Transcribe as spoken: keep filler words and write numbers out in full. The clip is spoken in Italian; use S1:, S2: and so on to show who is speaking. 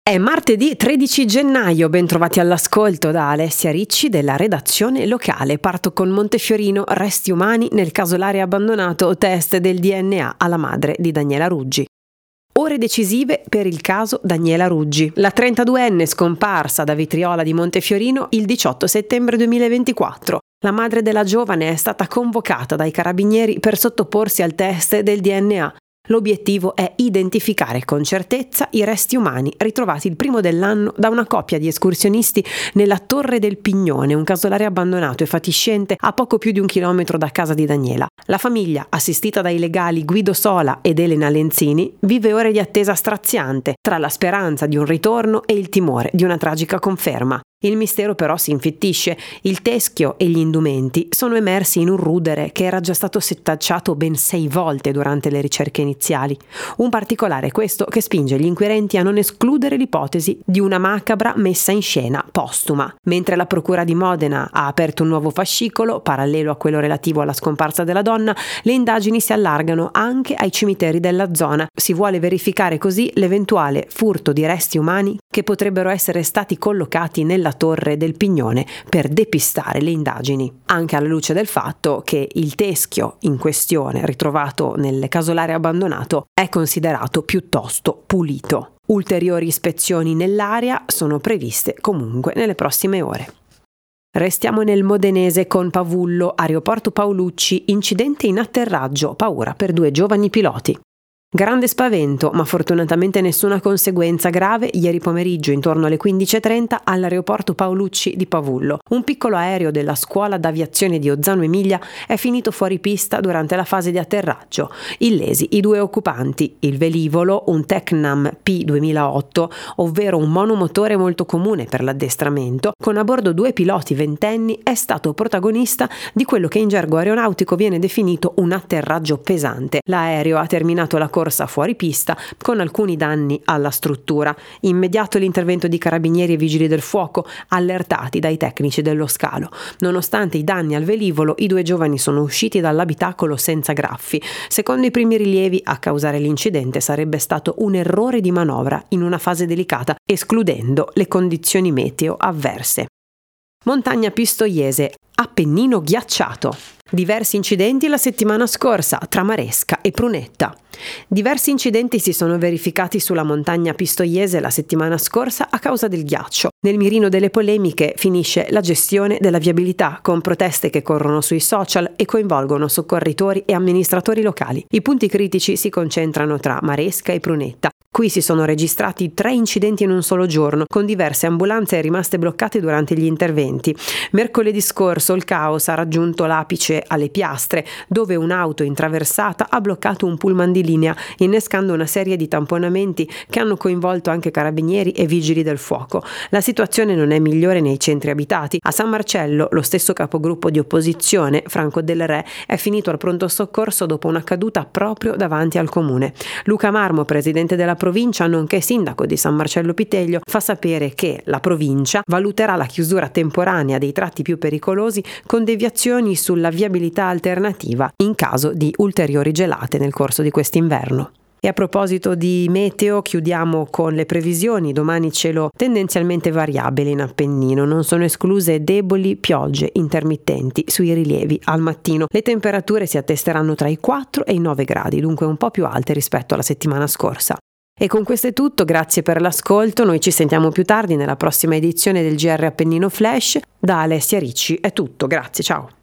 S1: È martedì tredici gennaio, bentrovati all'ascolto da Alessia Ricci della redazione locale. Parto con Montefiorino, resti umani nel casolare abbandonato, test del D N A alla madre di Daniela Ruggi. Ore decisive per il caso Daniela Ruggi. La trentaduenne scomparsa da Vitriola di Montefiorino il diciotto settembre duemilaventiquattro. La madre della giovane è stata convocata dai carabinieri per sottoporsi al test del D N A. L'obiettivo è identificare con certezza i resti umani ritrovati il primo dell'anno da una coppia di escursionisti nella Torre del Pignone, un casolare abbandonato e fatiscente a poco più di un chilometro da casa di Daniela. La famiglia, assistita dai legali Guido Sola ed Elena Lenzini, vive ore di attesa straziante tra la speranza di un ritorno e il timore di una tragica conferma. Il mistero però si infittisce. Il teschio e gli indumenti sono emersi in un rudere che era già stato setacciato ben sei volte durante le ricerche iniziali. Un particolare questo che spinge gli inquirenti a non escludere l'ipotesi di una macabra messa in scena postuma. Mentre la procura di Modena ha aperto un nuovo fascicolo, parallelo a quello relativo alla scomparsa della donna, le indagini si allargano anche ai cimiteri della zona. Si vuole verificare così l'eventuale furto di resti umani che potrebbero essere stati collocati nella Torre del Pignone per depistare le indagini, anche alla luce del fatto che il teschio in questione ritrovato nel casolare abbandonato è considerato piuttosto pulito. Ulteriori ispezioni nell'area sono previste comunque nelle prossime ore. Restiamo nel modenese con Pavullo, aeroporto Paolucci, incidente in atterraggio, paura per due giovani piloti. Grande spavento, ma fortunatamente nessuna conseguenza grave ieri pomeriggio intorno alle quindici e trenta all'aeroporto Paolucci di Pavullo. Un piccolo aereo della scuola d'aviazione di Ozzano Emilia è finito fuori pista durante la fase di atterraggio. Illesi i due occupanti, il velivolo, un Tecnam P duemilaotto, ovvero un monomotore molto comune per l'addestramento, con a bordo due piloti ventenni, è stato protagonista di quello che in gergo aeronautico viene definito un atterraggio pesante. L'aereo ha terminato la corsa fuori pista con alcuni danni alla struttura. Immediato l'intervento di carabinieri e vigili del fuoco allertati dai tecnici dello scalo. Nonostante i danni al velivolo, i due giovani sono usciti dall'abitacolo senza graffi. Secondo i primi rilievi, a causare l'incidente sarebbe stato un errore di manovra in una fase delicata, escludendo le condizioni meteo avverse. Montagna Pistoiese, Appennino ghiacciato. Diversi incidenti la settimana scorsa tra Maresca e Prunetta. Diversi incidenti si sono verificati sulla montagna Pistoiese la settimana scorsa a causa del ghiaccio. Nel mirino delle polemiche finisce la gestione della viabilità, con proteste che corrono sui social e coinvolgono soccorritori e amministratori locali. I punti critici si concentrano tra Maresca e Prunetta. Qui si sono registrati tre incidenti in un solo giorno, con diverse ambulanze rimaste bloccate durante gli interventi. Mercoledì scorso il caos ha raggiunto l'apice alle Piastre, dove un'auto intraversata ha bloccato un pullman di linea, innescando una serie di tamponamenti che hanno coinvolto anche carabinieri e vigili del fuoco. La situazione non è migliore nei centri abitati. A San Marcello, lo stesso capogruppo di opposizione, Franco Del Re, è finito al pronto soccorso dopo una caduta proprio davanti al comune. Luca Marmo, presidente della provincia, nonché sindaco di San Marcello Piteglio, fa sapere che la provincia valuterà la chiusura temporanea dei tratti più pericolosi con deviazioni sulla viabilità alternativa in caso di ulteriori gelate nel corso di quest'inverno. E a proposito di meteo, chiudiamo con le previsioni. Domani cielo tendenzialmente variabile in Appennino, non sono escluse deboli piogge intermittenti sui rilievi al mattino. Le temperature si attesteranno tra i quattro e i nove gradi, dunque un po' più alte rispetto alla settimana scorsa. E con questo è tutto, grazie per l'ascolto, noi ci sentiamo più tardi nella prossima edizione del G R Appennino Flash. Da Alessia Ricci è tutto, grazie, ciao!